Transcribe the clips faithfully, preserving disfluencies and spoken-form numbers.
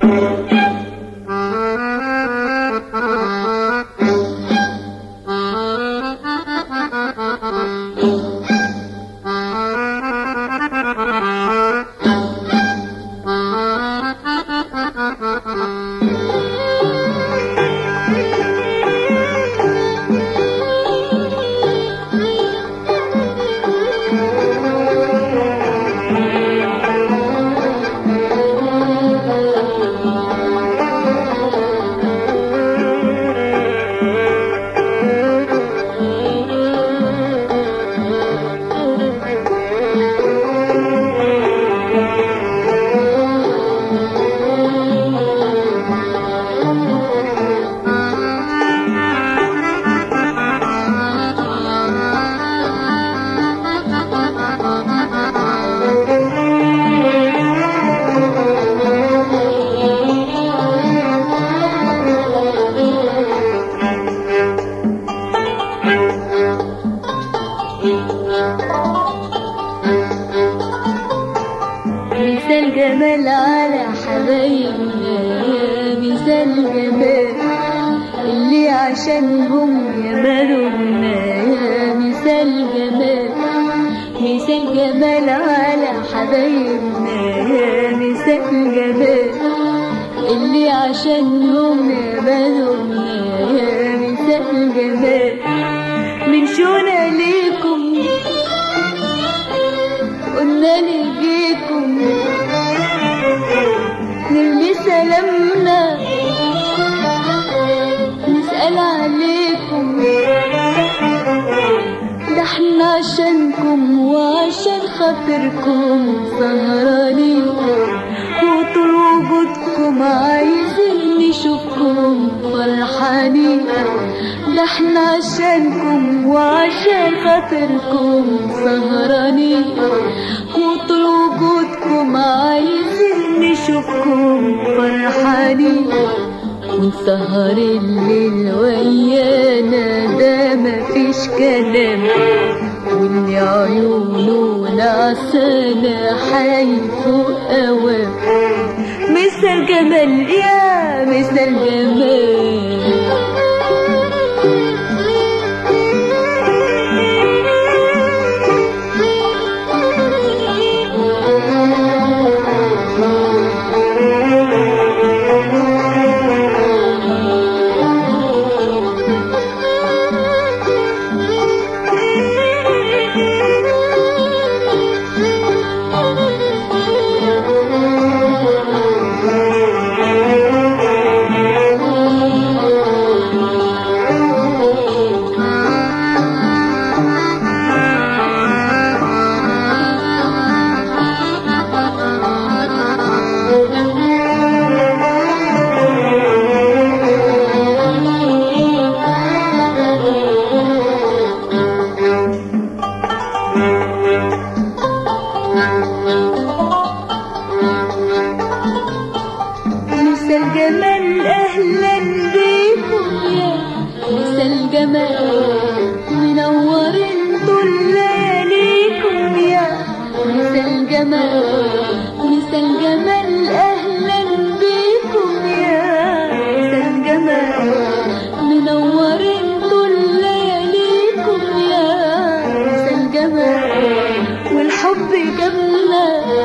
مثال جمال على حبايبنا، مثال جمال اللي عشانهم يمالونا، مثال جمال مثال جمال على حبايبنا، مثال جمال اللي عشانهم يمالونا، مثال جمال من شونا ليكم قلنا نجيكم نرمي سلامنا نسأل عليكم، ده احنا عشانكم وعشان خاطركم سهرانين، وطول وجودكم عايزين نشوفكم فرحانين، ده احنا عشانكم وعشان خاطركم سهرانين، وطول وجودكم عايزين نشوفكم فرحانين، ونسهر الليل ويانا ده مفيش كلام، واللي عيونه نعسانا حيفوق اوام، مثال جمال يا مثال جمال. مثال جمال أهلا بيكم يا مثال جمال، منورين طول لياليكم يا مثال جمال، مثال جمال أهلا بيكم يا مثال جمال، منورين طول لياليكم يا مثال جمال، والحب جابنا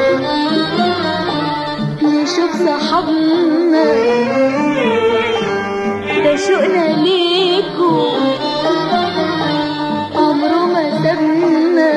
نشوف صحابنا، ده شوقنا ليكم عمره ما سابنا،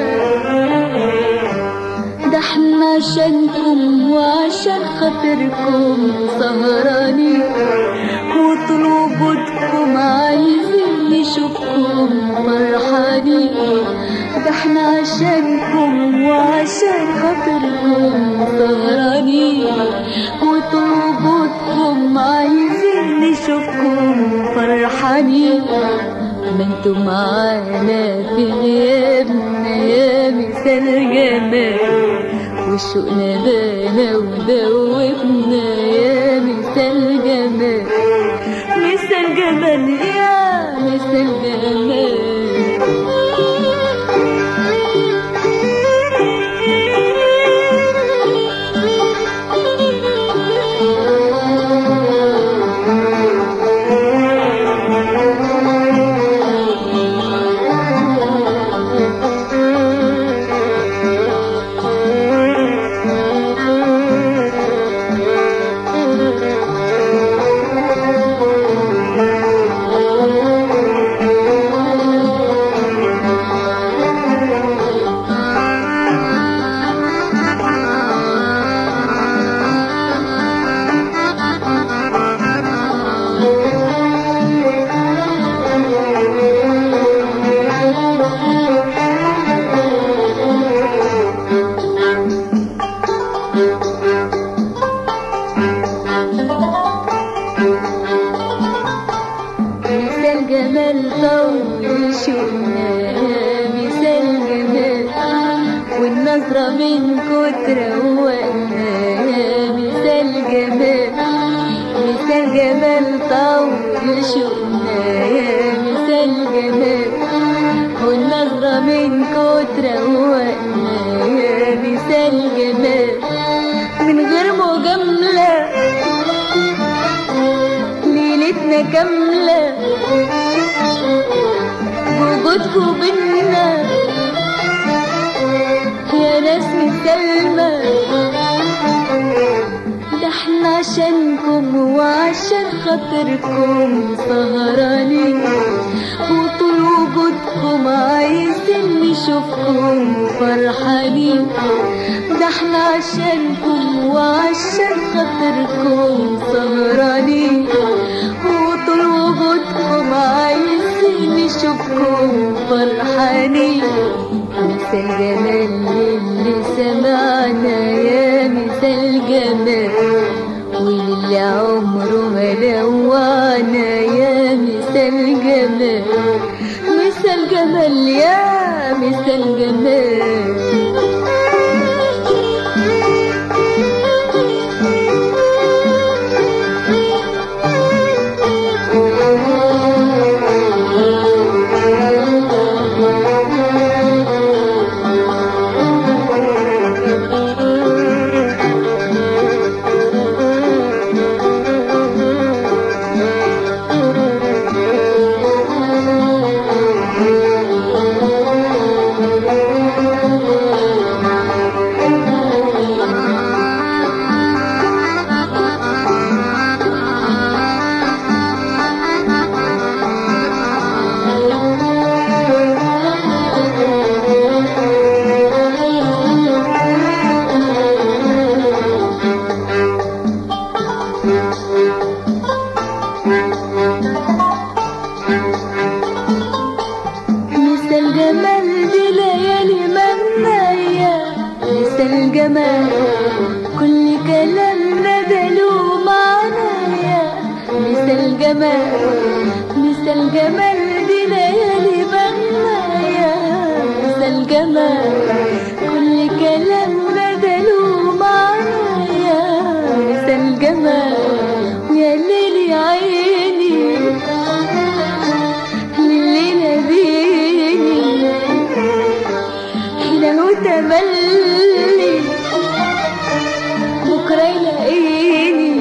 ده احنا عشانكم وعشان خاطركم سهرانين، وطول وجودكم عايزين نشوفكم فرحانين، ده احنا عشانكم وعشان خاطركم سهرانين، وطول وجودكم عايزين نشوفكم فرحانين، ما انتم معانا في غيابنا يا مثال جمال، وشوقنا بانا ودوبنا يا مثال جمال، مثال جمال يا مثال جمال. طول شوقنا مثال جمال، والنظرة من كتر روقنا مثال جمال، مثال جمال طول شوقنا مثال جمال، والنظرة من كتر روقنا مثال جمال. من غير مجاملة ليلتنا كاملة بوجودكوا بينا يا ناس مسالمة، ده احنا عشانكم وعشان خاطركم سهرانين، وطول وجودكم عايزين نشوفكم فرحانين، ده احنا عشانكم وعشان خاطركم سهرانين، وطول وجودكم عايزين نشوفكم فرحانين. مثال جمال اللي سمعنا يا مثال جمال، واللي عمره ما لوعنا يا مثال جمال، مثال جمال يا مثال جمال. مثال جمال دي ليالي منايا، مثال جمال كل كلامنا ده له معنايا، مثال جمال مثال جمال دي ليالي منايا، مثال جمال كل كلامنا ده له معنايا، مثال جمال. ويا ليل يا عيني لليلة بيني هنا هو تملي بكرة يلاقيني،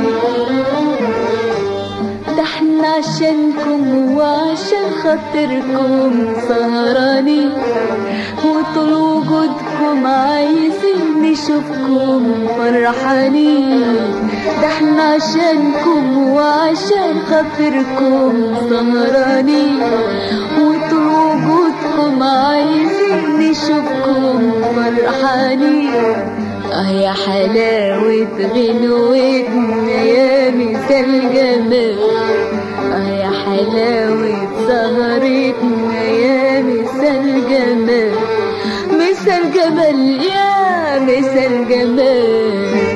ده احنا عشانكم وعشان خاطركم سهرانين، وطول وجودكم عايزين نشوفكم فرحانين، ده احنا عشانكم وعشان خاطركم سهرانين، وطول وجودكم عايزين نشوفكم فرحانين. اه يا حلاوة غنوتنا يا مثال جمال، اه يا حلاوة سهرتنا يا مثال جمال، مثال جمال يا مثال جمال.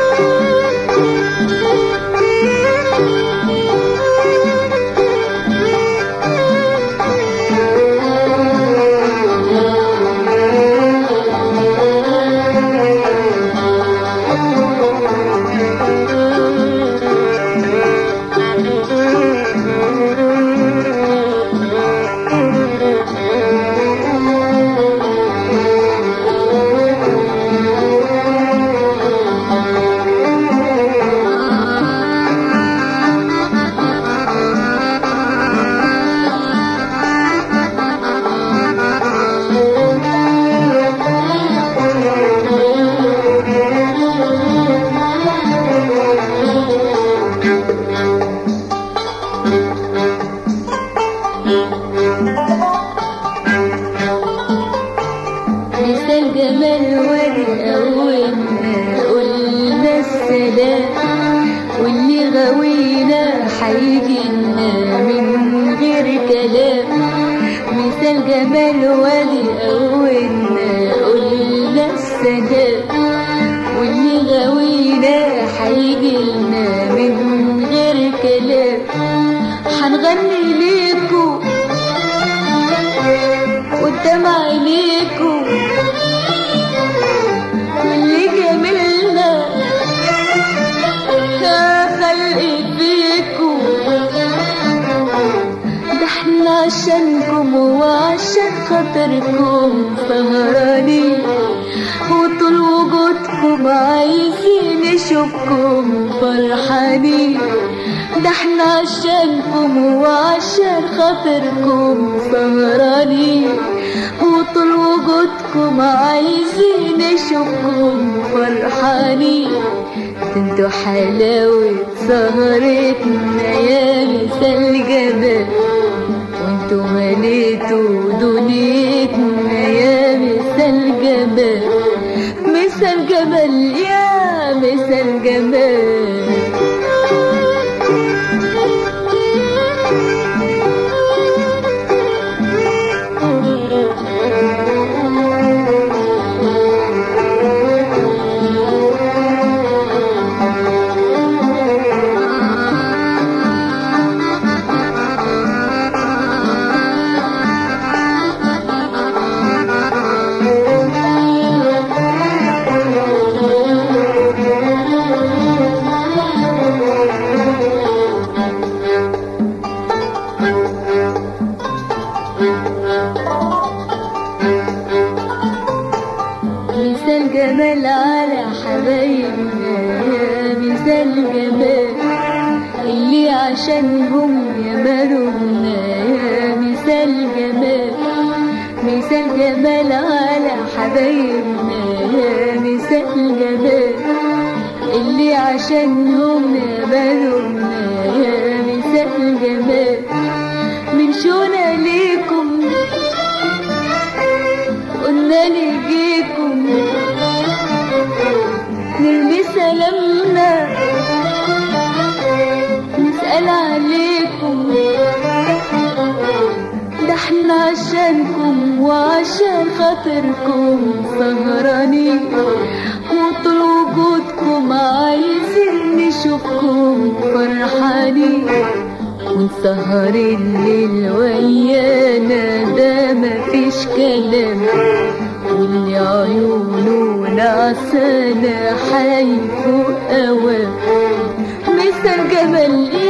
مثال جمال وادي أولنا قلنا السلام، واللي غاوينا حيجينا من غير كلام، مثال جمال وادي أولنا قلنا السلام، واللي غاوينا حيجينا من غير كلام. حنغني ليكو قدام عينيكم واللي جميلنا يا خلقي فيكم، ده احنا عشانكم وعشان خاطركم سهرانين، وطول وجودكم عايزين نشوفكم فرحانين، ده احنا عشانكم وعشان خاطركم سهرانين، وطول وجودكم عايزين نشوفكم فرحانين. انتوا حلاوة سهرتنا يا مثال جمال، وانتوا مليتوا دنيتنا يا مثال جمال، مثال جمال يا مثال جمال. مثال جمال على حبايبنا يا مثال جمال، اللي عشانهم يمالونا يا مثال جمال، مثال جمال على حبايبنا يا مثال جمال، اللي عشانهم يمالونا يا مثال جمال. من شونا ليكم قلنا نجيكم نرمي سلامنا نسأل عليكم، ده احنا عشانكم وعشان خاطركم سهرانين، وطول وجودكم عايزين نشوفكم فرحانين، ونسهر الليل ويانا ده مفيش كلام، واللي عيونه نعسانة حيفوق اوام. مثال جمال